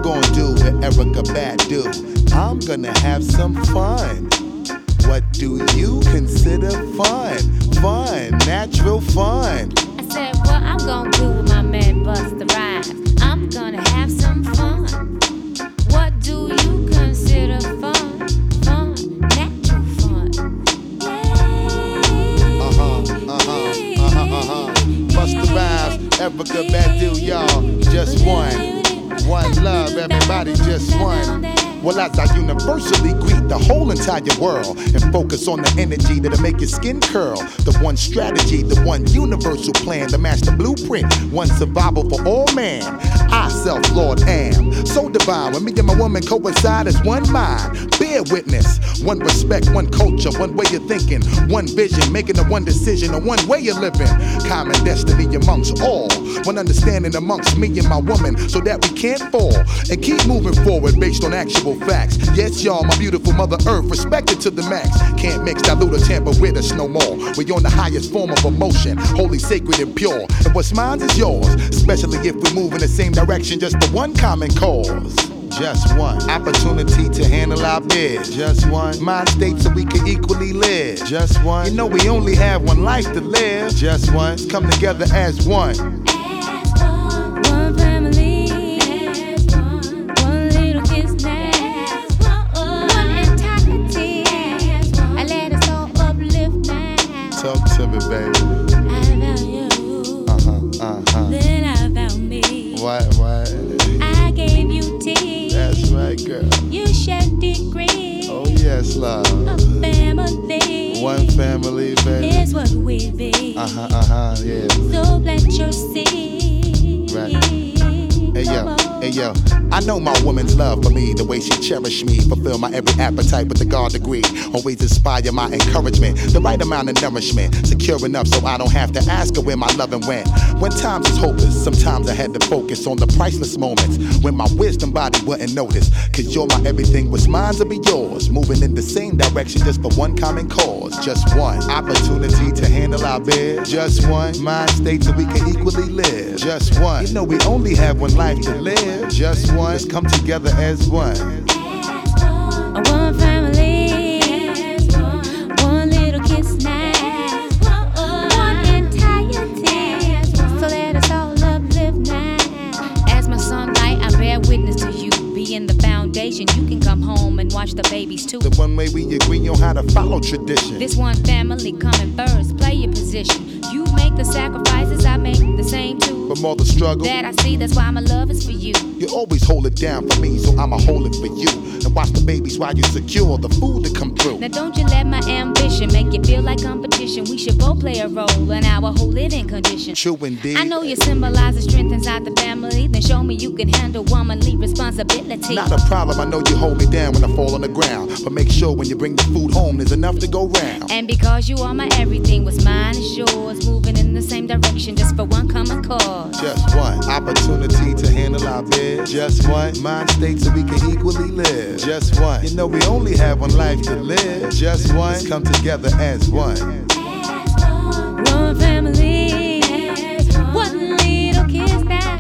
gonna do with Erykah Badu? I'm gonna have some fun. What do you consider fun? Fun, natural fun. I said, what I'm gonna do with my man Busta Rhymes? I'm gonna have some fun. What do you consider fun? Fun, natural fun. Busta Rhymes, Erykah Badu, y'all. Just one. One love, everybody, just one. Well, as I universally greet the whole entire world and focus on the energy that'll make your skin curl. The one strategy, the one universal plan, the master blueprint, one survival for all man. I, self-Lord, am so divine. When me and my woman coincide as one mind. Bear witness, one respect, one culture, one way of thinking, one vision, making a one decision, a one way of living. Common destiny amongst all, one understanding amongst me and my woman, so that we can't fall and keep moving forward based on actual facts. Yes, y'all, my beautiful mother earth, respected to the max. Can't mix, dilute, or tamper with us no more. We on the highest form of emotion, holy, sacred, and pure. And what's mine is yours, especially if we move in the same direction, just for one common cause. Just one opportunity to handle our biz. Just one mind state so we can equally live. Just one. You know we only have one life to live. Just one. Let's come together as one. Talk to me, baby. I found you. Then I found me. What? I gave you tea. That's right, girl. You shed degree. Oh, yes, love. A family. One family, baby. Here's what we be. Yeah. So plant your seed. Right. Hey yo, I know my woman's love for me, the way she cherish me, fulfill my every appetite with the God degree. Always inspire my encouragement, the right amount of nourishment, secure enough so I don't have to ask her where my loving went. When times was hopeless, sometimes I had to focus on the priceless moments when my wisdom body wouldn't notice. Cause you're my everything, what's mine's will be yours. Moving in the same direction just for one common cause. Just one opportunity to handle our biz. Just one mind state so we can equally live. Just one. You know we only have one life to live. Just one. Let's come together as one. One family. One little kiss now. One entirety. So let us all uplift now. As my sunlight, I bear witness to you. Being the foundation, you can come home and watch the babies too. The one way we agree on how to follow tradition. This one family coming first, play your position. You make the sacrifices, I make the same too. From all the struggle that I see, that's why my love is for you. You always hold it down for me, so I'ma hold it for you. And watch the babies while you secure the food to come through. Now don't you let my ambition make you feel like competition. We should both play a role in our whole living condition. True indeed. I know you symbolize the strength inside the family. Then show me you can handle womanly responsibility. Not a problem, I know you hold me down when I fall on the ground. But make sure when you bring the food home, there's enough to go round. And because you are my everything, what's mine is yours. Moving in the same direction just for one common cause. Just one opportunity to handle our biz. Just one mind state so we can equally live. Just one. You know we only have one life to live. Just one. Let's come together as one. One family. One little kiss now.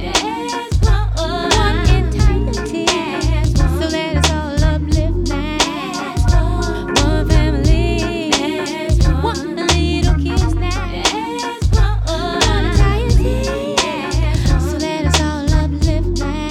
One entirety. So let us all uplift now. One family. One little kiss now. One entirety. So let us all uplift now.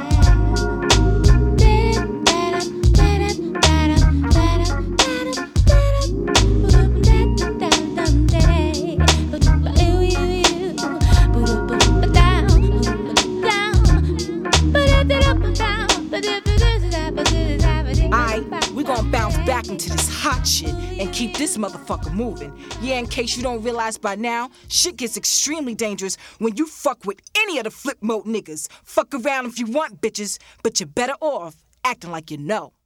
We gon' bounce back into this hot shit and keep this motherfucker moving. Yeah, in case you don't realize by now, shit gets extremely dangerous when you fuck with any of the flip mode niggas. Fuck around if you want, bitches, but you're better off acting like you know.